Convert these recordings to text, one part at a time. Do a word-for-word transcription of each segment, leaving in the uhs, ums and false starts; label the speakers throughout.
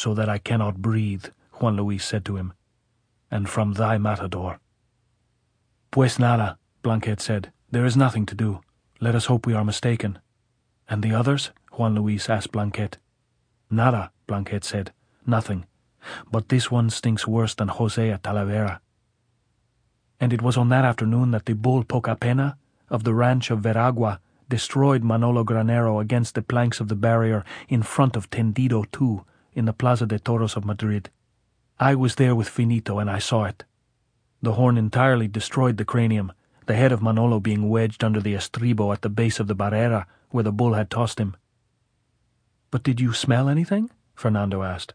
Speaker 1: so that I cannot breathe," Juan Luis said to him, "and from thy matador." "Pues nada," Blanquet said. "There is nothing to do. Let us hope we are mistaken." "And the others?" Juan Luis asked Blanquet. "Nada," Blanquet said. "Nothing. But this one stinks worse than Jose at Talavera." And it was on that afternoon that the bull Poca Pena, of the ranch of Veragua, destroyed Manolo Granero against the planks of the barrier in front of Tendido two in the Plaza de Toros of Madrid. I was there with Finito and I saw it. The horn entirely destroyed the cranium, the head of Manolo being wedged under the estribo at the base of the barrera where the bull had tossed him. "But did you smell anything?" Fernando asked.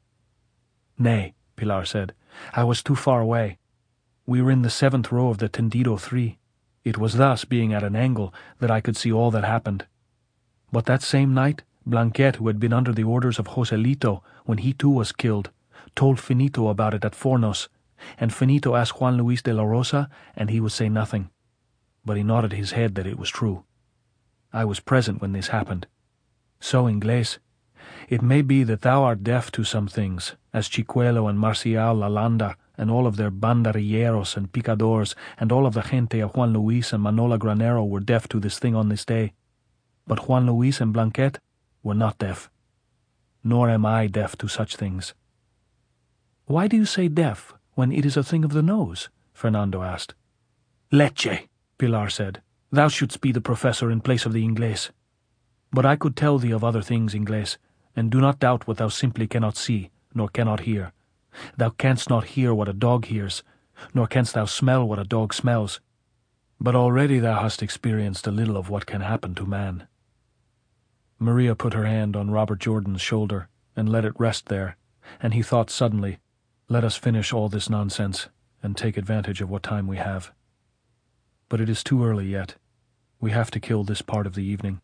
Speaker 1: "Nay," Pilar said. "I was too far away. We were in the seventh row of the Tendido three. It was thus, being at an angle, that I could see all that happened. But that same night, Blanquet, who had been under the orders of Joselito when he too was killed, told Finito about it at Fornos, and Finito asked Juan Luis de la Rosa, and he would say nothing. But he nodded his head that it was true. I was present when this happened. So, Inglés, it may be that thou art deaf to some things, as Chicuelo and Marcial Lalanda and all of their bandarilleros and picadors and all of the gente of Juan Luis and Manola Granero were deaf to this thing on this day. But Juan Luis and Blanquet were not deaf. Nor am I deaf to such things." "Why do you say deaf when it is a thing of the nose?" Fernando asked. "Leche," Pilar said. "Thou shouldst be the professor in place of the Inglés. But I could tell thee of other things, Inglés, and do not doubt what thou simply cannot see, nor cannot hear. Thou canst not hear what a dog hears, nor canst thou smell what a dog smells. But already thou hast experienced a little of what can happen to man." Maria put her hand on Robert Jordan's shoulder and let it rest there, and he thought suddenly, "Let us finish all this nonsense and take advantage of what time we have. But it is too early yet. We have to kill this part of the evening."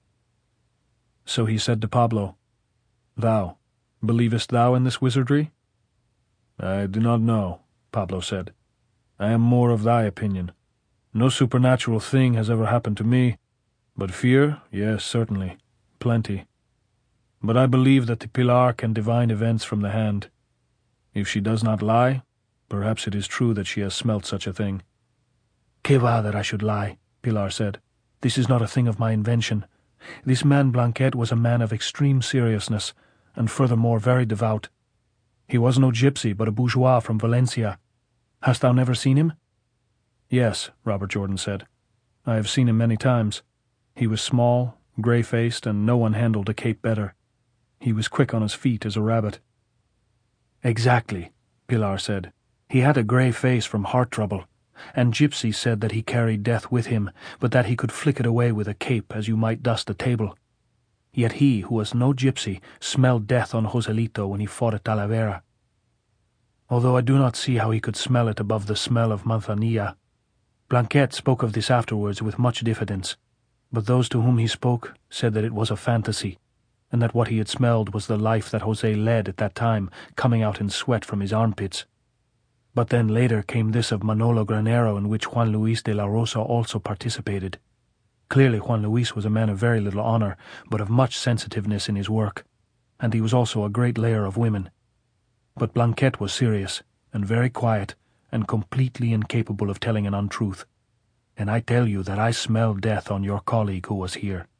Speaker 1: So he said to Pablo, "Thou, believest thou in this wizardry?" "I do not know," Pablo said. "I am more of thy opinion. No supernatural thing has ever happened to me, but fear, yes, certainly, plenty. But I believe that the Pilar can divine events from the hand. If she does not lie, perhaps it is true that she has smelt such a thing." "Que va that I should lie," Pilar said. "This is not a thing of my invention. This man Blanquet was a man of extreme seriousness, and furthermore very devout. He was no gypsy, but a bourgeois from Valencia. Hast thou never seen him?" "Yes," Robert Jordan said. "I have seen him many times. He was small, grey-faced, and no one handled a cape better. He was quick on his feet as a rabbit." "Exactly," Pilar said. "He had a grey face from heart trouble, and gypsies said that he carried death with him, but that he could flick it away with a cape as you might dust a table. Yet he, who was no gypsy, smelled death on Joselito when he fought at Talavera. Although I do not see how he could smell it above the smell of Manzanilla. Blanquet spoke of this afterwards with much diffidence, but those to whom he spoke said that it was a fantasy, and that what he had smelled was the life that Jose led at that time, coming out in sweat from his armpits. But then later came this of Manolo Granero, in which Juan Luis de la Rosa also participated. Clearly Juan Luis was a man of very little honor, but of much sensitiveness in his work, and he was also a great layer of women. But Blanquet was serious, and very quiet, and completely incapable of telling an untruth. And I tell you that I smelled death on your colleague who was here."